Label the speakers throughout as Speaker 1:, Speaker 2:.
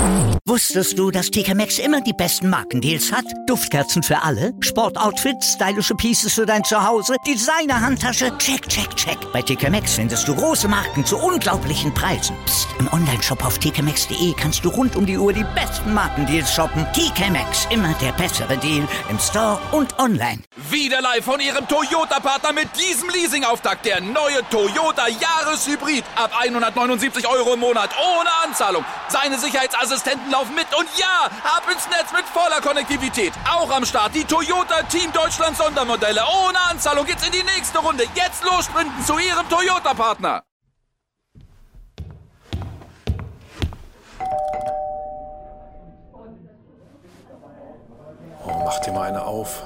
Speaker 1: Wusstest du, dass TK Maxx immer die besten Markendeals hat? Duftkerzen für alle, Sportoutfits, stylische Pieces für dein Zuhause, Designer-Handtasche, check, check, check. Bei TK Maxx findest du große Marken zu unglaublichen Preisen. Psst. Im Onlineshop auf tkmaxx.de kannst du rund um die Uhr die besten Markendeals shoppen. TK Maxx, immer der bessere Deal im Store und online.
Speaker 2: Wieder live von Ihrem Toyota-Partner mit diesem Leasing-Auftakt. Der neue Toyota Jahreshybrid. Ab 179 € im Monat. Ohne Anzahlung. Seine Sicherheitsassistenten laufen mit. Und ja, ab ins Netz mit voller Konnektivität. Auch am Start die Toyota Team Deutschland Sondermodelle. Ohne Anzahlung geht's in die nächste Runde. Jetzt los sprinten zu Ihrem Toyota-Partner.
Speaker 3: Oh, mach dir mal eine auf.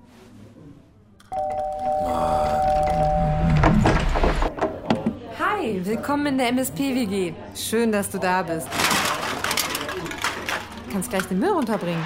Speaker 4: Hi, willkommen in der MSP-WG. Schön, dass du da bist. Du kannst gleich den Müll runterbringen.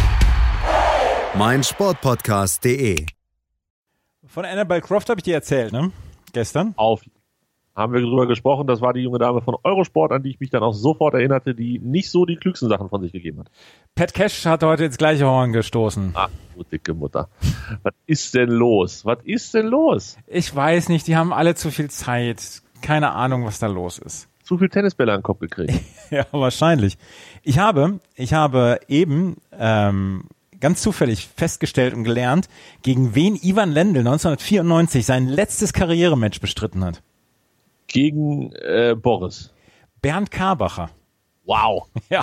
Speaker 5: meinsportpodcast.de.
Speaker 6: Von Annabelle Croft habe ich dir erzählt, ne? Gestern.
Speaker 7: Haben wir drüber gesprochen, das war die junge Dame von Eurosport, an die ich mich dann auch sofort erinnerte, die nicht so die klügsten Sachen von sich gegeben hat.
Speaker 6: Pat Cash hat heute ins gleiche Horn gestoßen.
Speaker 7: Ach, du dicke Mutter. Was ist denn los?
Speaker 6: Ich weiß nicht, die haben alle zu viel Zeit. Keine Ahnung, was da los ist.
Speaker 7: Zu viel Tennisbälle an den Kopf gekriegt.
Speaker 6: Ja, wahrscheinlich. Ich habe eben ganz zufällig festgestellt und gelernt, gegen wen Ivan Lendl 1994 sein letztes Karrierematch bestritten hat.
Speaker 7: Gegen Boris.
Speaker 6: Bernd Karbacher.
Speaker 7: Wow.
Speaker 6: Ja.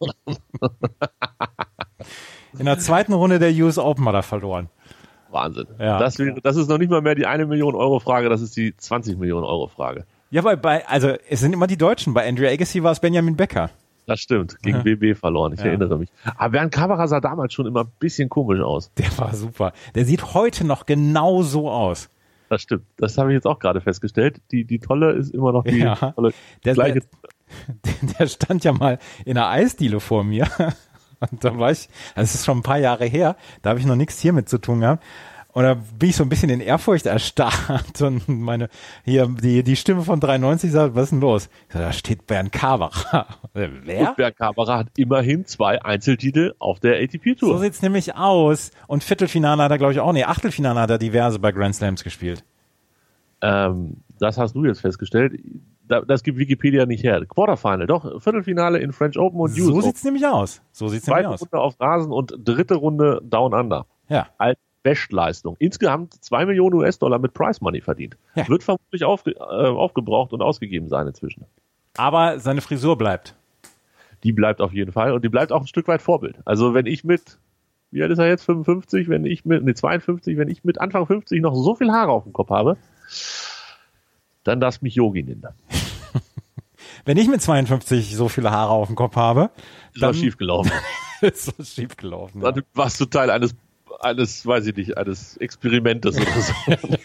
Speaker 6: In der zweiten Runde der US Open hat er verloren.
Speaker 7: Wahnsinn.
Speaker 6: Ja.
Speaker 7: Das ist noch nicht mal mehr die 1 Million Euro Frage, das ist die 20 Millionen Euro Frage.
Speaker 6: Ja, also es sind immer die Deutschen. Bei Andrew Agassi war es Benjamin Becker.
Speaker 7: Das stimmt, gegen BB verloren, ich erinnere mich. Aber Bernd Karbacher sah damals schon immer ein bisschen komisch aus.
Speaker 6: Der war super. Der sieht heute noch genau so aus.
Speaker 7: Das stimmt, das habe ich jetzt auch gerade festgestellt. Die Tolle ist immer noch die tolle gleiche.
Speaker 6: Der stand ja mal in einer Eisdiele vor mir. Und da war ich, das ist schon ein paar Jahre her, da habe ich noch nichts hiermit zu tun gehabt. Und da bin ich so ein bisschen in Ehrfurcht erstarrt und die Stimme von 93 sagt, was ist denn los? Ich sage, da steht Bernd Karbacher. Wer?
Speaker 7: Und Bernd Karbacher hat immerhin 2 Einzeltitel auf der ATP-Tour.
Speaker 6: So sieht's nämlich aus. Und Viertelfinale hat er, glaube ich, auch. Nee, Achtelfinale hat er diverse bei Grand Slams gespielt.
Speaker 7: Das hast du jetzt festgestellt. Das gibt Wikipedia nicht her. Quarterfinal, doch. Viertelfinale in French Open und US Open.
Speaker 6: So sieht's nämlich aus. Zweite
Speaker 7: Runde auf Rasen und dritte Runde Down Under.
Speaker 6: Ja.
Speaker 7: Als Bestleistung. Insgesamt 2 Millionen US-Dollar mit Prize Money verdient. Ja. Wird vermutlich aufgebraucht und ausgegeben sein inzwischen.
Speaker 6: Aber seine Frisur bleibt.
Speaker 7: Die bleibt auf jeden Fall und die bleibt auch ein Stück weit Vorbild. Also wenn ich wie alt ist er jetzt? 55? 52, wenn ich mit Anfang 50 noch so viel Haare auf dem Kopf habe, dann darfst mich Yogi nennen.
Speaker 6: Wenn ich mit 52 so viele Haare auf dem Kopf habe,
Speaker 7: dann ist schiefgelaufen.
Speaker 6: Ist was schiefgelaufen.
Speaker 7: Dann warst du Teil eines, weiß ich nicht, eines Experimentes oder so.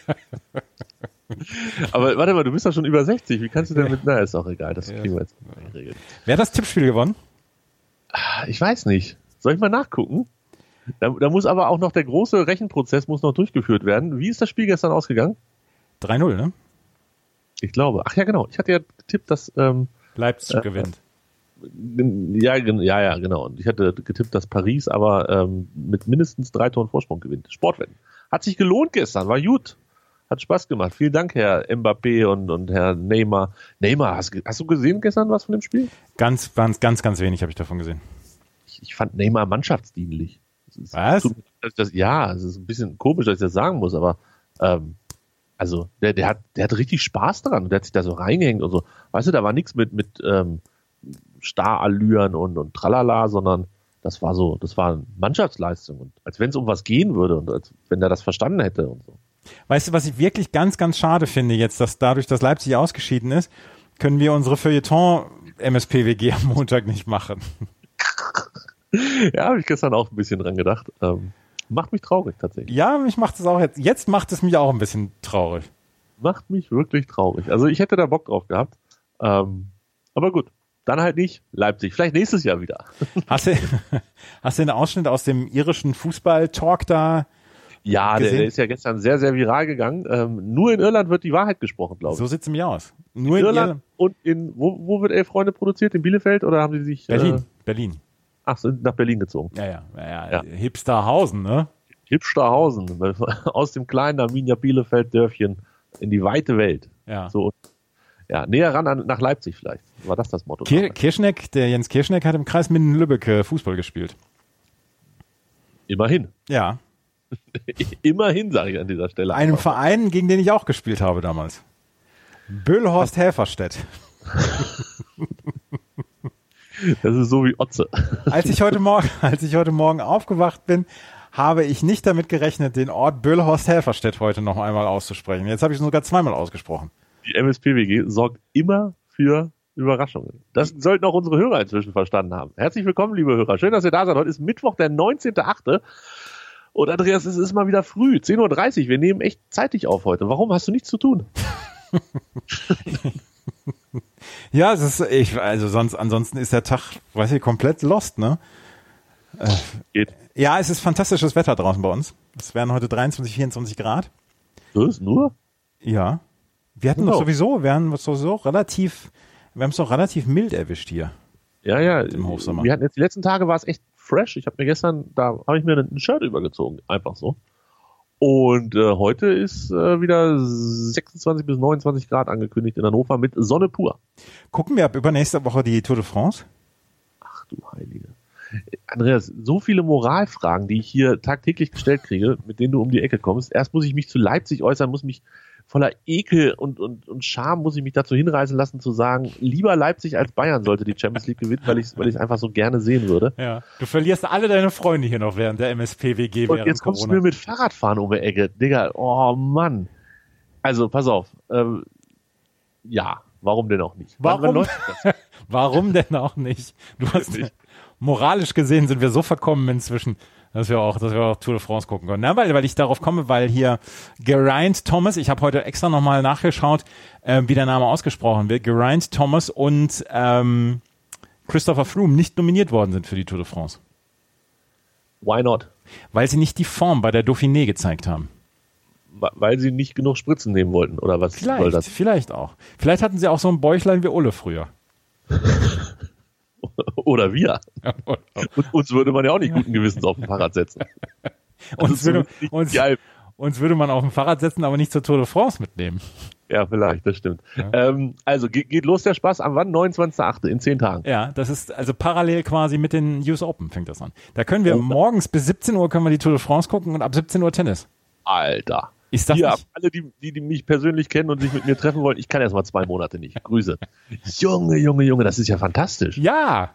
Speaker 7: Aber warte mal, du bist doch schon über 60. Wie kannst du denn ist auch egal, das kriegen wir jetzt geregelt.
Speaker 6: Wer hat das Tippspiel gewonnen?
Speaker 7: Ich weiß nicht. Soll ich mal nachgucken? Da muss aber auch noch der große Rechenprozess muss noch durchgeführt werden. Wie ist das Spiel gestern ausgegangen?
Speaker 6: 3-0, ne?
Speaker 7: Ich glaube. Ach ja, genau. Ich hatte ja getippt, dass
Speaker 6: Leipzig gewinnt.
Speaker 7: Ja, genau. Und ich hatte getippt, dass Paris aber mit mindestens 3 Toren Vorsprung gewinnt. Sportwetten. Hat sich gelohnt gestern, war gut. Hat Spaß gemacht. Vielen Dank, Herr Mbappé und Herr Neymar. Neymar, hast du gesehen gestern was von dem Spiel?
Speaker 6: Ganz wenig habe ich davon gesehen.
Speaker 7: Ich fand Neymar mannschaftsdienlich.
Speaker 6: Was?
Speaker 7: Es ist ein bisschen komisch, dass ich das sagen muss, aber also der hat richtig Spaß dran. Der hat sich da so reingehängt und so. Weißt du, da war nichts mit Starallüren und Tralala, sondern das war Mannschaftsleistung. Und als wenn es um was gehen würde und als wenn er das verstanden hätte und so.
Speaker 6: Weißt du, was ich wirklich ganz, ganz schade finde jetzt, dass dadurch, dass Leipzig ausgeschieden ist, können wir unsere Feuilleton-MSP-WG am Montag nicht machen.
Speaker 7: Ja, habe ich gestern auch ein bisschen dran gedacht. Macht mich traurig tatsächlich.
Speaker 6: Ja, mich macht es auch jetzt. Jetzt macht es mich auch ein bisschen traurig.
Speaker 7: Macht mich wirklich traurig. Also ich hätte da Bock drauf gehabt. Aber gut, dann halt nicht. Leipzig. Vielleicht nächstes Jahr wieder. Hast
Speaker 6: du einen Ausschnitt aus dem irischen Fußball-Talk da?
Speaker 7: Ja, der ist ja gestern sehr, sehr viral gegangen. Nur in Irland wird die Wahrheit gesprochen, glaube ich.
Speaker 6: So sieht's nämlich aus. Nur
Speaker 7: in Irland und wo wird Elf Freunde produziert? In Bielefeld oder haben sie sich...
Speaker 6: Berlin. Berlin.
Speaker 7: Ach, sind nach Berlin gezogen.
Speaker 6: Ja. Hipsterhausen, ne?
Speaker 7: Hipsterhausen, aus dem kleinen Arminia Bielefeld-Dörfchen in die weite Welt.
Speaker 6: Ja.
Speaker 7: So, ja, näher ran nach Leipzig vielleicht. War das Motto?
Speaker 6: Kirschneck, der Jens Kirschneck hat im Kreis Minden-Lübbecke Fußball gespielt.
Speaker 7: Immerhin.
Speaker 6: Ja.
Speaker 7: Immerhin, sage ich an dieser Stelle.
Speaker 6: Einem Verein, gegen den ich auch gespielt habe damals. Böhlhorst-Helferstedt.
Speaker 7: Das ist so wie Otze.
Speaker 6: Als ich heute Morgen aufgewacht bin, habe ich nicht damit gerechnet, den Ort Böhlhorst-Helferstedt heute noch einmal auszusprechen. Jetzt habe ich es sogar zweimal ausgesprochen.
Speaker 7: Die MSPWG sorgt immer für Überraschungen. Das sollten auch unsere Hörer inzwischen verstanden haben. Herzlich willkommen, liebe Hörer. Schön, dass ihr da seid. Heute ist Mittwoch, der 19.8. Und Andreas, es ist mal wieder früh, 10.30 Uhr. Wir nehmen echt zeitig auf heute. Warum? Hast du nichts zu tun?
Speaker 6: Ja, ansonsten ist der Tag, komplett lost, ne?
Speaker 7: Geht.
Speaker 6: Ja, es ist fantastisches Wetter draußen bei uns. Es werden heute 23, 24 Grad.
Speaker 7: Was? Nur?
Speaker 6: Ja. Wir haben es doch relativ mild erwischt hier.
Speaker 7: Ja.
Speaker 6: Im Hochsommer.
Speaker 7: Wir hatten jetzt die letzten Tage war es echt fresh. Ich habe mir ein Shirt übergezogen. Einfach so. Und heute ist wieder 26 bis 29 Grad angekündigt in Hannover mit Sonne pur.
Speaker 6: Gucken wir ab übernächste Woche die Tour de France?
Speaker 7: Ach du Heilige. Andreas, so viele Moralfragen, die ich hier tagtäglich gestellt kriege, mit denen du um die Ecke kommst. Erst muss ich mich zu Leipzig äußern, muss mich voller Ekel und Scham muss ich mich dazu hinreißen lassen zu sagen, lieber Leipzig als Bayern sollte die Champions League gewinnen, weil ich es einfach so gerne sehen würde.
Speaker 6: Ja. Du verlierst alle deine Freunde hier noch während der MSPWG
Speaker 7: und jetzt kommst du mir mit Fahrradfahren um die Ecke. Digga, oh Mann. Also, pass auf. Ja, warum denn auch nicht?
Speaker 6: Wann läuft das? Warum denn auch nicht? Moralisch gesehen sind wir so verkommen inzwischen, dass wir auch Tour de France gucken können. Na, weil ich darauf komme, weil hier Geraint Thomas, ich habe heute extra nochmal nachgeschaut, wie der Name ausgesprochen wird, Geraint Thomas und Christopher Froome nicht nominiert worden sind für die Tour de France.
Speaker 7: Why not?
Speaker 6: Weil sie nicht die Form bei der Dauphiné gezeigt haben.
Speaker 7: Weil sie nicht genug Spritzen nehmen wollten, oder was soll das?
Speaker 6: Vielleicht auch. Vielleicht hatten sie auch so ein Bäuchlein wie Ulle früher.
Speaker 7: Oder wir. Und uns würde man ja auch nicht guten Gewissens auf dem Fahrrad setzen.
Speaker 6: Uns würde man auf dem Fahrrad setzen, aber nicht zur Tour de France mitnehmen.
Speaker 7: Ja, vielleicht, das stimmt. Ja. Also geht los der Spaß am wann? 29.8. in 10 Tagen.
Speaker 6: Ja, das ist also parallel quasi mit den US Open fängt das an. Da können wir morgens bis 17 Uhr können wir die Tour de France gucken und ab 17 Uhr Tennis.
Speaker 7: Alter.
Speaker 6: Ist das
Speaker 7: hier,
Speaker 6: nicht?
Speaker 7: Alle, die mich persönlich kennen und sich mit mir treffen wollen, ich kann erst mal 2 Monate nicht. Grüße. Junge, das ist ja fantastisch.
Speaker 6: Ja,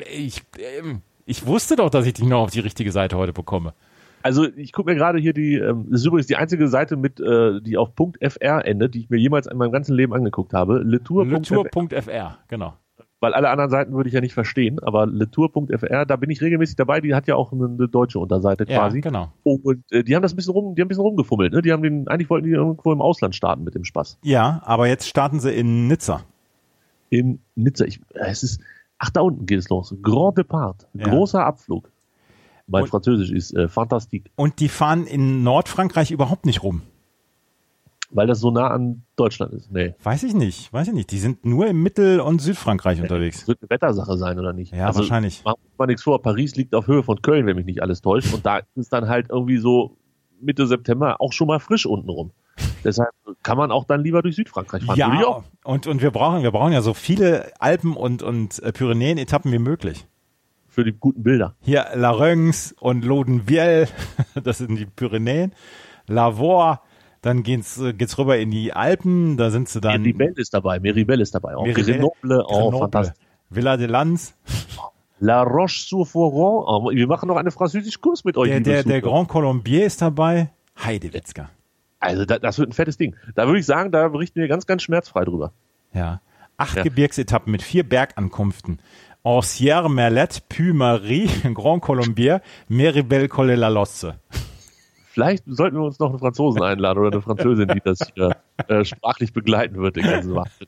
Speaker 6: ich wusste doch, dass ich dich noch auf die richtige Seite heute bekomme.
Speaker 7: Also ich gucke mir gerade hier das ist übrigens die einzige Seite die auf .fr endet, die ich mir jemals in meinem ganzen Leben angeguckt habe.
Speaker 6: Letour.fr, genau.
Speaker 7: Weil alle anderen Seiten würde ich ja nicht verstehen, aber letour.fr, da bin ich regelmäßig dabei, die hat ja auch eine deutsche Unterseite quasi.
Speaker 6: Ja, genau.
Speaker 7: Und die haben das ein bisschen rumgefummelt, ne? Eigentlich wollten die irgendwo im Ausland starten mit dem Spaß.
Speaker 6: Ja, aber jetzt starten sie in Nizza.
Speaker 7: In Nizza, da unten geht es los. Grand Depart, großer Abflug. Mein Französisch ist fantastique.
Speaker 6: Und die fahren in Nordfrankreich überhaupt nicht rum.
Speaker 7: Weil das so nah an Deutschland ist. Nee.
Speaker 6: Weiß ich nicht. Die sind nur im Mittel- und Südfrankreich unterwegs.
Speaker 7: Das wird eine Wettersache sein, oder nicht?
Speaker 6: Ja, wahrscheinlich.
Speaker 7: Machen wir mal nichts vor. Paris liegt auf Höhe von Köln, wenn mich nicht alles täuscht. Und da ist dann halt irgendwie so Mitte September auch schon mal frisch unten rum. Deshalb kann man auch dann lieber durch Südfrankreich fahren.
Speaker 6: Ja, und wir brauchen ja so viele Alpen- und Pyrenäen-Etappen wie möglich.
Speaker 7: Für die guten Bilder.
Speaker 6: Hier Larynx und Lodenvielle, das sind die Pyrenäen. Lavore, dann geht's rüber in die Alpen, da sind sie dann.
Speaker 7: Meribel ist dabei auch. Grenoble, fantastisch.
Speaker 6: Villa de Lans.
Speaker 7: La Roche-sur-Foron. Wir machen noch einen französischen Kurs mit euch.
Speaker 6: Der Grand Colombier ist dabei. Heidewitzka.
Speaker 7: Also das wird ein fettes Ding. Da würde ich sagen, da berichten wir ganz, ganz schmerzfrei drüber.
Speaker 6: Ja. 8 Gebirgsetappen mit 4 Bergankunften. Ancière, Merlette, Puy-Marie, Grand Colombier, Meribel, Colle la Losse.
Speaker 7: Vielleicht sollten wir uns noch einen Franzosen einladen oder eine Französin, die das hier sprachlich begleiten wird, den ganzen Wahnsinn.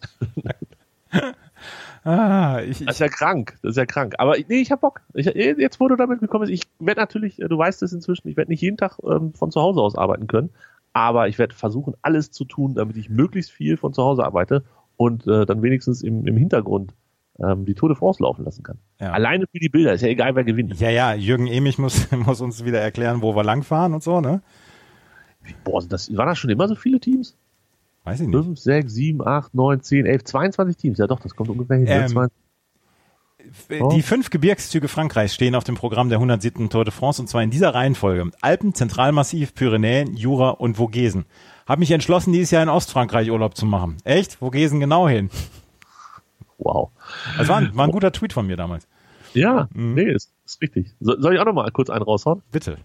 Speaker 7: Das ist ja krank. Aber ich hab Bock. Jetzt, wo du damit gekommen bist, ich werde natürlich, du weißt es inzwischen, ich werde nicht jeden Tag von zu Hause aus arbeiten können, aber ich werde versuchen, alles zu tun, damit ich möglichst viel von zu Hause arbeite und dann wenigstens im Hintergrund die Tour de France laufen lassen kann.
Speaker 6: Ja.
Speaker 7: Alleine für die Bilder, ist ja egal, wer gewinnt.
Speaker 6: Ja, Jürgen Emich muss uns wieder erklären, wo wir langfahren und so, ne?
Speaker 7: Boah, waren das schon immer so viele Teams?
Speaker 6: Weiß ich nicht.
Speaker 7: 5, 6, 7, 8, 9, 10, 11, 22 Teams. Ja doch, das kommt ungefähr hin.
Speaker 6: Die 5 Gebirgszüge Frankreichs stehen auf dem Programm der 107. Tour de France und zwar in dieser Reihenfolge. Alpen, Zentralmassiv, Pyrenäen, Jura und Vogesen. Habe mich entschlossen, dieses Jahr in Ostfrankreich Urlaub zu machen. Echt? Vogesen genau hin.
Speaker 7: Wow.
Speaker 6: Das war ein guter Tweet von mir damals.
Speaker 7: Ja, nee, ist richtig. Soll ich auch noch mal kurz einen raushauen?
Speaker 6: Bitte.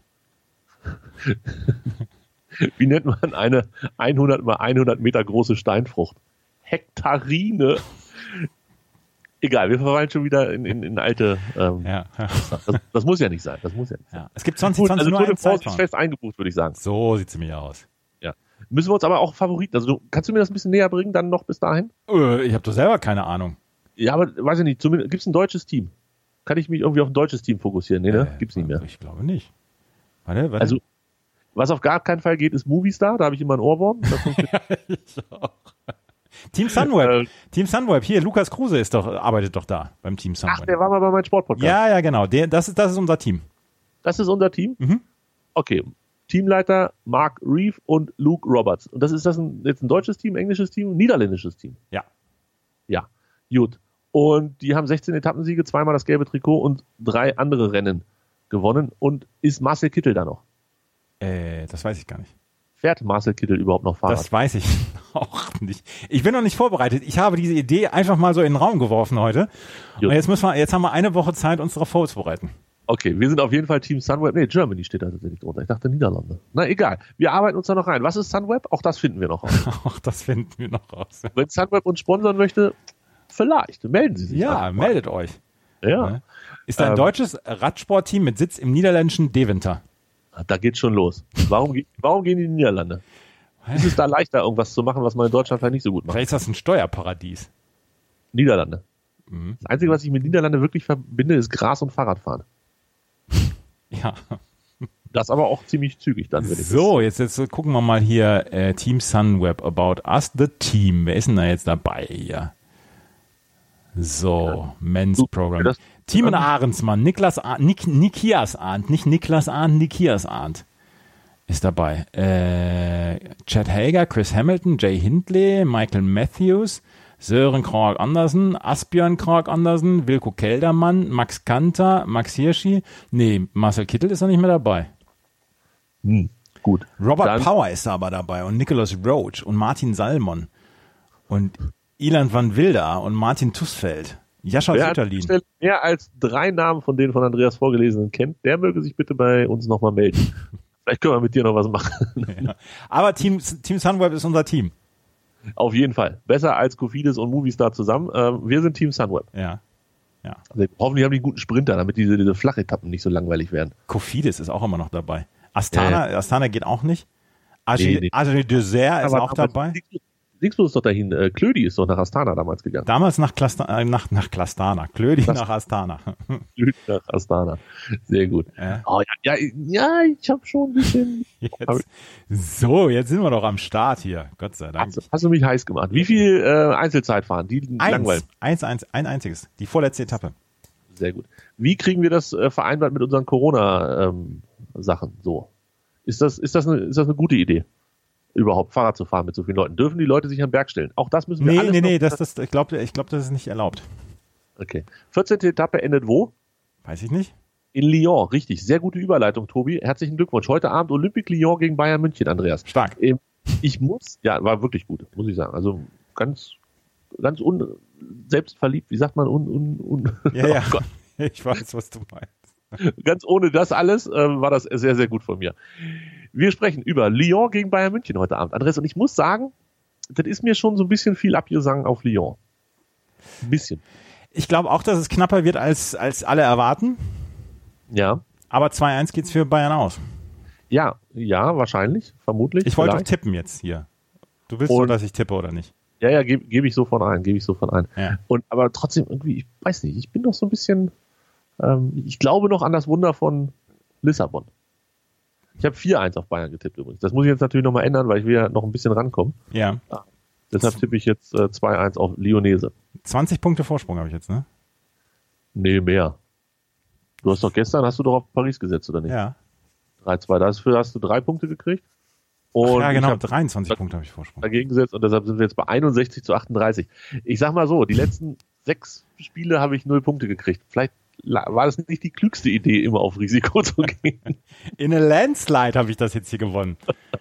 Speaker 7: Wie nennt man eine 100 mal 100 Meter große Steinfrucht? Hektarine. Egal, wir verweilen schon wieder in alte. Das muss ja nicht sein.
Speaker 6: Ja. Es gibt 2020 nur einen
Speaker 7: Zeitraum. Ist fest eingebucht, würde ich sagen.
Speaker 6: So sieht's nämlich aus.
Speaker 7: Ja. Müssen wir uns aber auch Favoriten. Also kannst du mir das ein bisschen näher bringen, dann noch bis dahin?
Speaker 6: Ich habe doch selber keine Ahnung.
Speaker 7: Ja, aber weiß ich nicht. Zumindest gibt es ein deutsches Team? Kann ich mich irgendwie auf ein deutsches Team fokussieren? Nee, ne? Gibt's nicht mehr.
Speaker 6: Ich glaube nicht. Warte.
Speaker 7: Also was auf gar keinen Fall geht, ist Movistar. Da habe ich immer einen Ohrwurm.
Speaker 6: Ich auch. Team Sunweb. Team Sunweb. Hier, Lukas Kruse arbeitet doch da beim Team Sunweb.
Speaker 7: Ach, der war mal bei meinem Sportpodcast.
Speaker 6: Ja, genau. Das ist unser Team.
Speaker 7: Das ist unser Team?
Speaker 6: Mhm.
Speaker 7: Okay. Teamleiter Mark Reeve und Luke Roberts. Und ist das jetzt ein deutsches Team, englisches Team, niederländisches Team?
Speaker 6: Ja.
Speaker 7: Ja, gut. Und die haben 16 Etappensiege, 2-mal das gelbe Trikot und 3 andere Rennen gewonnen. Und ist Marcel Kittel da noch?
Speaker 6: Das weiß ich gar nicht.
Speaker 7: Fährt Marcel Kittel überhaupt noch Fahrrad?
Speaker 6: Das weiß ich auch nicht. Ich bin noch nicht vorbereitet. Ich habe diese Idee einfach mal so in den Raum geworfen heute. Gut. Und jetzt haben wir eine Woche Zeit, uns darauf vorzubereiten.
Speaker 7: Okay, wir sind auf jeden Fall Team Sunweb. Nee, Germany steht da tatsächlich drunter. Ich dachte Niederlande. Na egal, wir arbeiten uns da noch rein. Was ist Sunweb? Auch das finden wir noch raus.
Speaker 6: Auch das finden wir noch raus.
Speaker 7: Wenn Sunweb uns sponsern möchte, vielleicht. Melden Sie sich.
Speaker 6: Ja, meldet euch.
Speaker 7: Ja.
Speaker 6: Ist ein deutsches Radsportteam mit Sitz im niederländischen Deventer.
Speaker 7: Da geht's schon los. Warum gehen die in die Niederlande? Ist es da leichter, irgendwas zu machen, was man in Deutschland vielleicht nicht so gut macht?
Speaker 6: Vielleicht ist das ein Steuerparadies.
Speaker 7: Niederlande. Mhm. Das Einzige, was ich mit Niederlande wirklich verbinde, ist Gras und Fahrradfahren.
Speaker 6: Ja.
Speaker 7: Das aber auch ziemlich zügig dann.
Speaker 6: So, jetzt gucken wir mal hier Team Sunweb, About Us, the Team. Wer ist denn da jetzt dabei hier? So, Men's Program. Timon Ahrensmann, Nikias Arndt, nicht Niklas Arndt, Nikias Arndt ist dabei. Chad Hager, Chris Hamilton, Jay Hindley, Michael Matthews, Søren Kragh Andersen, Asbjørn Kragh Andersen, Wilko Keldermann, Max Kanter, Max Hirschi. Nee, Marcel Kittel ist noch nicht mehr dabei.
Speaker 7: Gut.
Speaker 6: Robert Power ist da aber dabei und Nicholas Roach und Martin Salmon und Ilan van Wilder und Martin Tusfeld. Jascha Sütterlin.
Speaker 7: Wer mehr als 3 Namen von denen von Andreas Vorgelesenen kennt, der möge sich bitte bei uns nochmal melden. Vielleicht können wir mit dir noch was machen.
Speaker 6: Ja. Aber Team Sunweb ist unser Team.
Speaker 7: Auf jeden Fall. Besser als Cofidis und Movistar zusammen. Wir sind Team Sunweb.
Speaker 6: Ja.
Speaker 7: Also, hoffentlich haben die einen guten Sprinter, damit diese Flachetappen nicht so langweilig werden.
Speaker 6: Cofidis ist auch immer noch dabei. Astana geht auch nicht. Adrien Dessert ist auch dabei.
Speaker 7: Dingsbus ist doch dahin. Klödi ist doch nach Astana damals gegangen.
Speaker 6: Damals nach Klastana. Klödi nach Astana.
Speaker 7: Klödi nach Astana. Sehr gut. Oh, ja, ich habe schon ein bisschen...
Speaker 6: Jetzt sind wir doch am Start hier. Gott sei Dank.
Speaker 7: Hast du mich heiß gemacht. Wie viel Einzelzeit fahren? Die langweilen.
Speaker 6: Ein einziges. Die vorletzte Etappe.
Speaker 7: Sehr gut. Wie kriegen wir das vereinbart mit unseren Corona-Sachen? So. Ist das eine gute Idee? Überhaupt Fahrrad zu fahren mit so vielen Leuten. Dürfen die Leute sich an den Berg stellen? Auch das müssen wir alles
Speaker 6: ich glaube, das ist nicht erlaubt.
Speaker 7: Okay. 14. Etappe endet wo?
Speaker 6: Weiß ich nicht.
Speaker 7: In Lyon, richtig. Sehr gute Überleitung, Tobi. Herzlichen Glückwunsch. Heute Abend Olympique Lyon gegen Bayern München, Andreas.
Speaker 6: Stark.
Speaker 7: War wirklich gut, muss ich sagen. Also ganz selbstverliebt, wie sagt man?
Speaker 6: Ja. Oh, ich weiß, was du meinst.
Speaker 7: Ganz ohne das alles war das sehr, sehr gut von mir. Wir sprechen über Lyon gegen Bayern München heute Abend, Andreas. Und ich muss sagen, das ist mir schon so ein bisschen viel Abgesang auf Lyon. Ein bisschen.
Speaker 6: Ich glaube auch, dass es knapper wird, als alle erwarten.
Speaker 7: Ja.
Speaker 6: Aber 2-1 geht's für Bayern aus.
Speaker 7: Ja, wahrscheinlich, vermutlich.
Speaker 6: Ich wollte tippen jetzt hier. Du willst schon, dass ich tippe oder nicht?
Speaker 7: Ja, gebe ich sofort ein.
Speaker 6: Ja.
Speaker 7: Aber trotzdem irgendwie, ich weiß nicht, ich bin doch so ein bisschen, ich glaube noch an das Wunder von Lissabon. Ich habe 4-1 auf Bayern getippt übrigens. Das muss ich jetzt natürlich nochmal ändern, weil ich will ja noch ein bisschen rankommen.
Speaker 6: Ja.
Speaker 7: Deshalb tippe ich jetzt 2-1 auf Lyonese.
Speaker 6: 20 Punkte Vorsprung habe ich jetzt, ne?
Speaker 7: Nee, mehr. Hast du doch auf Paris gesetzt, oder nicht?
Speaker 6: Ja.
Speaker 7: 3-2. Dafür hast du 3 Punkte gekriegt. Und
Speaker 6: ja, genau,
Speaker 7: ich hab
Speaker 6: 23 Punkte habe ich Vorsprung.
Speaker 7: dagegen gesetzt und deshalb sind wir jetzt bei 61-38. Ich sag mal so, die letzten 6 Spiele habe ich 0 Punkte gekriegt. Vielleicht war das nicht die klügste Idee, immer auf Risiko zu gehen.
Speaker 6: In a Landslide habe ich das jetzt hier gewonnen.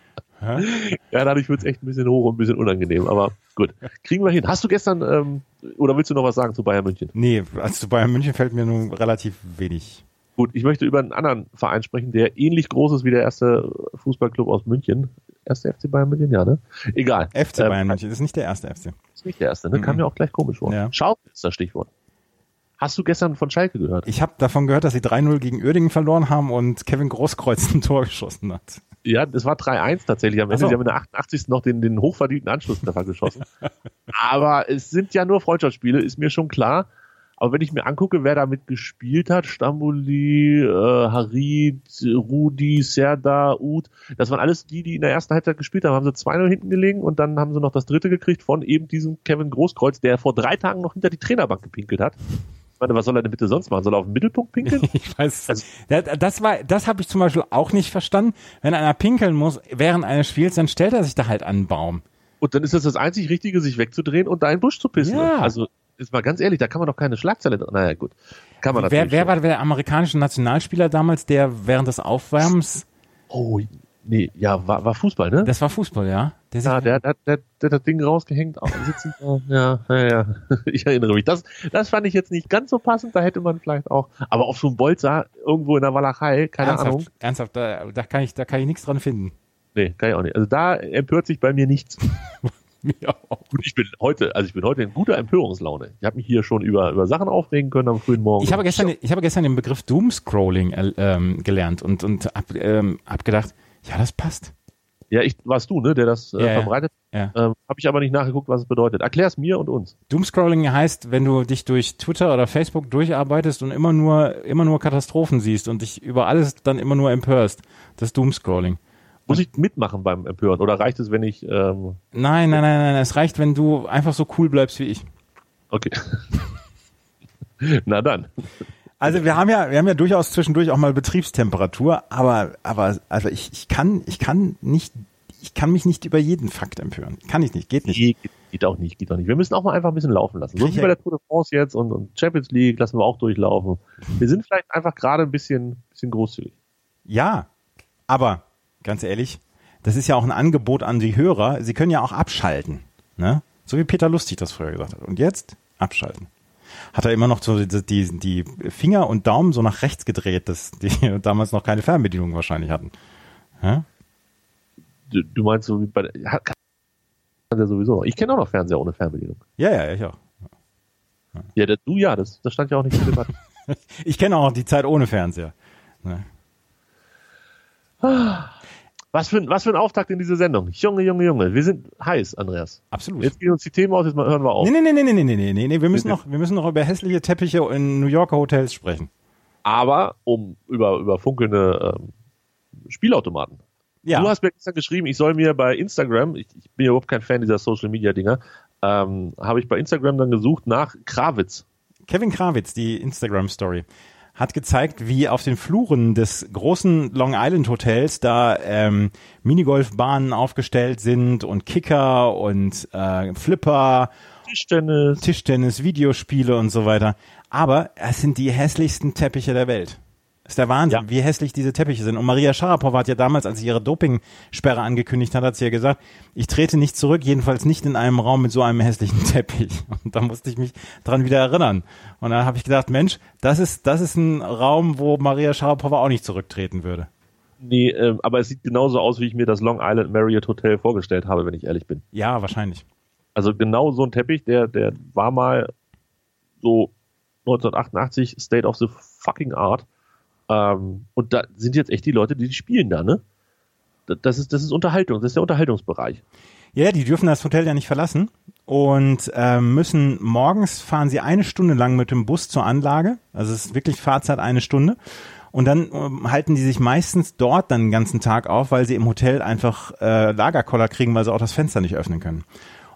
Speaker 7: Ja, dadurch wird es echt ein bisschen hoch und ein bisschen unangenehm, aber gut. Kriegen wir hin. Hast du gestern, oder willst du noch was sagen zu Bayern München?
Speaker 6: Nee, zu Bayern München fällt mir nun relativ wenig.
Speaker 7: Gut, ich möchte über einen anderen Verein sprechen, der ähnlich groß ist wie der erste Fußballclub aus München. Erste FC Bayern München, ja, ne? Egal.
Speaker 6: FC Bayern München, das ist nicht der erste FC.
Speaker 7: Ist nicht der erste, ne? Kam mir auch gleich komisch vor.
Speaker 6: Ja.
Speaker 7: Schalke ist das Stichwort. Hast du gestern von Schalke gehört?
Speaker 6: Ich habe davon gehört, dass sie 3-0 gegen Uerdingen verloren haben und Kevin Großkreuz ein Tor geschossen hat.
Speaker 7: Ja, das war 3-1 tatsächlich am Ende.
Speaker 6: So.
Speaker 7: Sie haben in der 88. noch den hochverdienten Anschlusstreffer geschossen. Aber es sind ja nur Freundschaftsspiele, ist mir schon klar. Aber wenn ich mir angucke, wer damit gespielt hat, Stamboli, Harid, Rudi, Serdar, Uth, das waren alles die in der ersten Halbzeit gespielt haben. Haben sie 2-0 hinten gelegen und dann haben sie noch das dritte gekriegt von eben diesem Kevin Großkreuz, der vor 3 Tagen noch hinter die Trainerbank gepinkelt hat. Ich meine, was soll er denn bitte sonst machen? Soll er auf den Mittelpunkt pinkeln?
Speaker 6: Ich weiß. Also, das habe ich zum Beispiel auch nicht verstanden. Wenn einer pinkeln muss während eines Spiels, dann stellt er sich da halt an einen Baum.
Speaker 7: Und dann ist das einzig Richtige, sich wegzudrehen und da in den Busch zu pissen.
Speaker 6: Ja.
Speaker 7: Also, ist mal ganz ehrlich, da kann man doch keine Schlagzeile drin. Naja, gut. Kann man natürlich.
Speaker 6: Wer war der amerikanische Nationalspieler damals, der während des Aufwärmens?
Speaker 7: Oh, nee, ja, war Fußball, ne?
Speaker 6: Das war Fußball, ja. Der
Speaker 7: hat das Ding rausgehängt. Sitzen, ja. Ich erinnere mich. Das fand ich jetzt nicht ganz so passend. Da hätte man vielleicht auch. Aber auf so einem Bolzer irgendwo in der Walachei, keine Ahnung.
Speaker 6: Ernsthaft, da kann ich nichts dran finden.
Speaker 7: Nee, kann ich auch nicht. Also da empört sich bei mir nichts.
Speaker 6: Ja.
Speaker 7: Und ich bin heute in guter Empörungslaune. Ich habe mich hier schon über Sachen aufregen können am frühen Morgen.
Speaker 6: Ich habe gestern den Begriff Doomscrolling gelernt und hab gedacht, ja, das passt.
Speaker 7: Ja, warst du, ne, der das verbreitet?
Speaker 6: Ja.
Speaker 7: Habe ich aber nicht nachgeguckt, was es bedeutet. Erklär es mir und uns.
Speaker 6: Doomscrolling heißt, wenn du dich durch Twitter oder Facebook durcharbeitest und immer nur Katastrophen siehst und dich über alles dann immer nur empörst. Das ist Doomscrolling.
Speaker 7: Muss ich mitmachen beim Empören oder reicht es, wenn ich...
Speaker 6: Nein, es reicht, wenn du einfach so cool bleibst wie ich.
Speaker 7: Okay. Na dann.
Speaker 6: Also wir haben ja durchaus zwischendurch auch mal Betriebstemperatur, aber also ich kann mich nicht über jeden Fakt empören. Kann ich nicht, geht nicht.
Speaker 7: Geht auch nicht. Wir müssen auch mal einfach ein bisschen laufen lassen. So wie bei der Tour de France jetzt und Champions League lassen wir auch durchlaufen. Wir sind vielleicht einfach gerade ein bisschen großzügig.
Speaker 6: Ja, aber ganz ehrlich, das ist ja auch ein Angebot an die Hörer. Sie können ja auch abschalten, ne? So wie Peter Lustig das früher gesagt hat. Und jetzt abschalten. Hat er immer noch so die Finger und Daumen so nach rechts gedreht, dass die damals noch keine Fernbedienung wahrscheinlich hatten. Ja?
Speaker 7: Du meinst so wie bei der sowieso noch. Ich kenne auch noch Fernseher ohne Fernbedienung.
Speaker 6: Ja, ich auch.
Speaker 7: Ja, das stand ja auch nicht in der Debatte.
Speaker 6: Ich kenne auch die Zeit ohne Fernseher. Ne?
Speaker 7: Was für ein Auftakt in diese Sendung. Junge. Wir sind heiß, Andreas.
Speaker 6: Absolut.
Speaker 7: Jetzt gehen uns die Themen aus, jetzt hören wir auf.
Speaker 6: Nee. Wir müssen noch über hässliche Teppiche in New Yorker Hotels sprechen.
Speaker 7: Aber über funkelnde Spielautomaten.
Speaker 6: Ja.
Speaker 7: Du hast mir gestern geschrieben, ich soll mir bei Instagram, ich bin ja überhaupt kein Fan dieser Social-Media-Dinger, habe ich bei Instagram dann gesucht nach Krawitz.
Speaker 6: Kevin Krawitz, die Instagram-Story, hat gezeigt, wie auf den Fluren des großen Long Island Hotels da Minigolfbahnen aufgestellt sind und Kicker und Flipper, Tischtennis, Videospiele und so weiter. Aber es sind die hässlichsten Teppiche der Welt. Das ist der Wahnsinn, wie hässlich diese Teppiche sind. Und Maria Sharapova hat ja damals, als sie ihre Dopingsperre angekündigt hat sie ja gesagt, ich trete nicht zurück, jedenfalls nicht in einem Raum mit so einem hässlichen Teppich. Und da musste ich mich dran wieder erinnern. Und dann habe ich gedacht, Mensch, das ist ein Raum, wo Maria Sharapova auch nicht zurücktreten würde.
Speaker 7: Nee, aber es sieht genauso aus, wie ich mir das Long Island Marriott Hotel vorgestellt habe, wenn ich ehrlich bin.
Speaker 6: Ja, wahrscheinlich.
Speaker 7: Also genau so ein Teppich, der war mal so 1988 State of the fucking Art. Und da sind jetzt echt die Leute, die spielen da, ne? Das ist Unterhaltung, das ist der Unterhaltungsbereich.
Speaker 6: Ja, die dürfen das Hotel ja nicht verlassen und fahren sie 1 Stunde lang mit dem Bus zur Anlage. Also es ist wirklich Fahrzeit 1 Stunde. Und dann halten die sich meistens dort dann den ganzen Tag auf, weil sie im Hotel einfach Lagerkoller kriegen, weil sie auch das Fenster nicht öffnen können.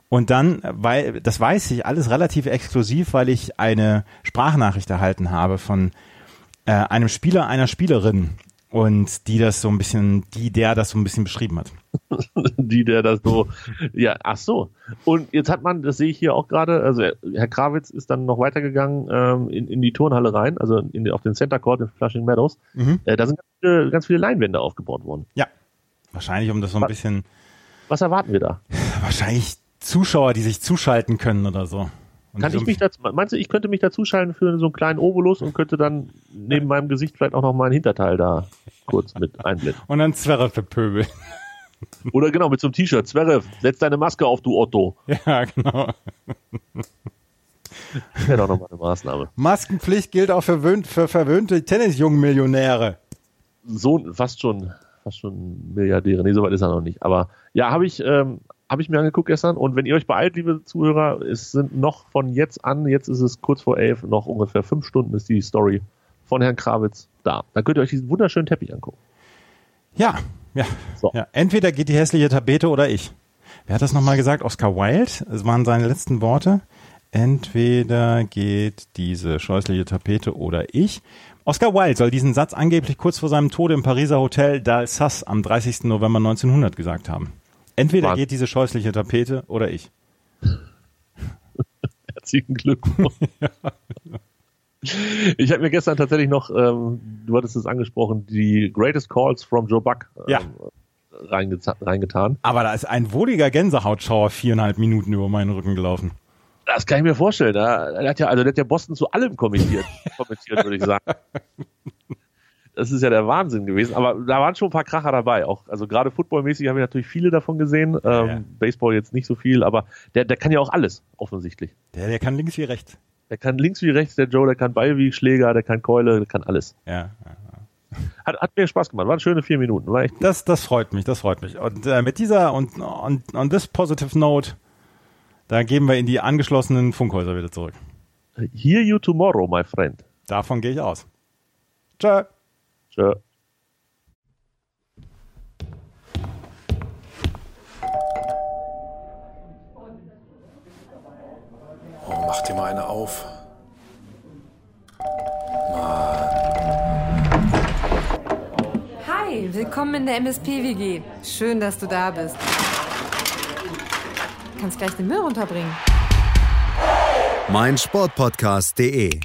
Speaker 6: Und dann, weil das weiß ich alles relativ exklusiv, weil ich eine Sprachnachricht erhalten habe von einem Spieler, einer Spielerin und der das so ein bisschen beschrieben hat.
Speaker 7: Der das so, ja, ach so. Und jetzt hat man, das sehe ich hier auch gerade, also Herr Krawitz ist dann noch weitergegangen in die Turnhalle rein, also auf den Center Court in Flushing Meadows. Da sind ganz viele Leinwände aufgebaut worden.
Speaker 6: Ja, wahrscheinlich um das so ein bisschen...
Speaker 7: Was erwarten wir da?
Speaker 6: Wahrscheinlich Zuschauer, die sich zuschalten können oder so.
Speaker 7: Meinst du, ich könnte mich da zuschalten für so einen kleinen Obolus und könnte dann neben meinem Gesicht vielleicht auch noch mal ein Hinterteil da kurz mit einblenden?
Speaker 6: Und dann Zverev verpöbeln.
Speaker 7: Oder genau, mit so einem T-Shirt. Zverev, setz deine Maske auf, du Otto.
Speaker 6: Ja, genau.
Speaker 7: Das wäre doch nochmal eine Maßnahme.
Speaker 6: Maskenpflicht gilt auch für verwöhnte Tennisjungen-Millionäre.
Speaker 7: So, fast schon Milliardäre. Nee, so weit ist er noch nicht. Aber ja, habe ich mir angeguckt gestern. Und wenn ihr euch beeilt, liebe Zuhörer, es sind noch von jetzt an, jetzt ist es kurz vor 11, noch ungefähr 5 Stunden ist die Story von Herrn Krawitz da. Da könnt ihr euch diesen wunderschönen Teppich angucken.
Speaker 6: Ja.
Speaker 7: So.
Speaker 6: Ja. Entweder geht die hässliche Tapete oder ich. Wer hat das nochmal gesagt? Oscar Wilde? Es waren seine letzten Worte. Entweder geht diese scheußliche Tapete oder ich. Oscar Wilde soll diesen Satz angeblich kurz vor seinem Tode im Pariser Hotel d'Alsace am 30. November 1900 gesagt haben. Entweder geht diese scheußliche Tapete oder ich.
Speaker 7: Herzlichen Glückwunsch. Ja. Ich habe mir gestern tatsächlich noch, du hattest es angesprochen, die Greatest Calls from Joe Buck reingetan.
Speaker 6: Aber da ist ein wohliger Gänsehautschauer 4,5 Minuten über meinen Rücken gelaufen.
Speaker 7: Das kann ich mir vorstellen. Der hat ja Boston zu allem kommentiert, würde ich sagen. Das ist ja der Wahnsinn gewesen. Aber da waren schon ein paar Kracher dabei. Auch, also gerade footballmäßig habe ich natürlich viele davon gesehen. Baseball jetzt nicht so viel, aber der kann ja auch alles, offensichtlich. Der kann links wie rechts. Der kann links wie rechts, der Joe, der kann Ball wie Schläger, der kann Keule, der kann alles. Ja. Hat mir Spaß gemacht. Waren schöne 4 Minuten. War echt das freut mich. Und mit dieser und on this positive note, da geben wir in die angeschlossenen Funkhäuser wieder zurück. Hear you tomorrow, my friend.
Speaker 6: Davon gehe ich aus. Tschö.
Speaker 3: Oh, mach dir mal eine auf.
Speaker 4: Hi, willkommen in der MSP-WG. Schön, dass du da bist. Du kannst gleich den Müll runterbringen.
Speaker 5: meinsportpodcast.de.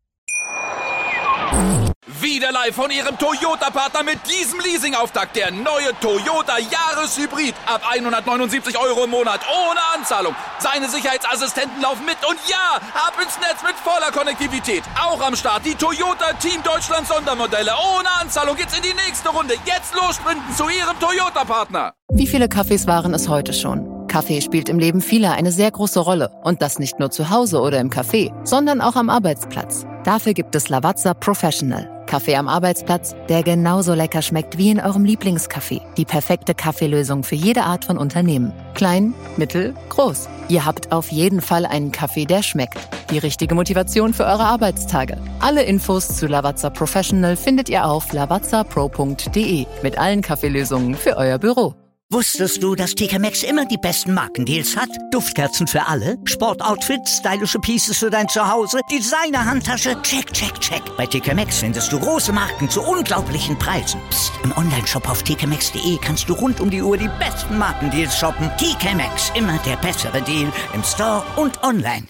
Speaker 2: Wieder live von Ihrem Toyota-Partner mit diesem Leasing-Auftakt. Der neue Toyota Jahreshybrid. Ab 179 € im Monat. Ohne Anzahlung. Seine Sicherheitsassistenten laufen mit. Und ja, ab ins Netz mit voller Konnektivität. Auch am Start die Toyota Team Deutschland Sondermodelle. Ohne Anzahlung geht's in die nächste Runde. Jetzt los sprinten zu Ihrem Toyota-Partner.
Speaker 8: Wie viele Kaffees waren es heute schon? Kaffee spielt im Leben vieler eine sehr große Rolle. Und das nicht nur zu Hause oder im Café, sondern auch am Arbeitsplatz. Dafür gibt es Lavazza Professional. Kaffee am Arbeitsplatz, der genauso lecker schmeckt wie in eurem Lieblingscafé. Die perfekte Kaffeelösung für jede Art von Unternehmen. Klein, mittel, groß. Ihr habt auf jeden Fall einen Kaffee, der schmeckt. Die richtige Motivation für eure Arbeitstage. Alle Infos zu Lavazza Professional findet ihr auf lavazzapro.de mit allen Kaffeelösungen für euer Büro.
Speaker 1: Wusstest du, dass TK Maxx immer die besten Markendeals hat? Duftkerzen für alle, Sportoutfits, stylische Pieces für dein Zuhause, Designer-Handtasche, check, check, check. Bei TK Maxx findest du große Marken zu unglaublichen Preisen. Psst. Im Onlineshop auf tkmaxx.de kannst du rund um die Uhr die besten Markendeals shoppen. TK Maxx, immer der bessere Deal im Store und online.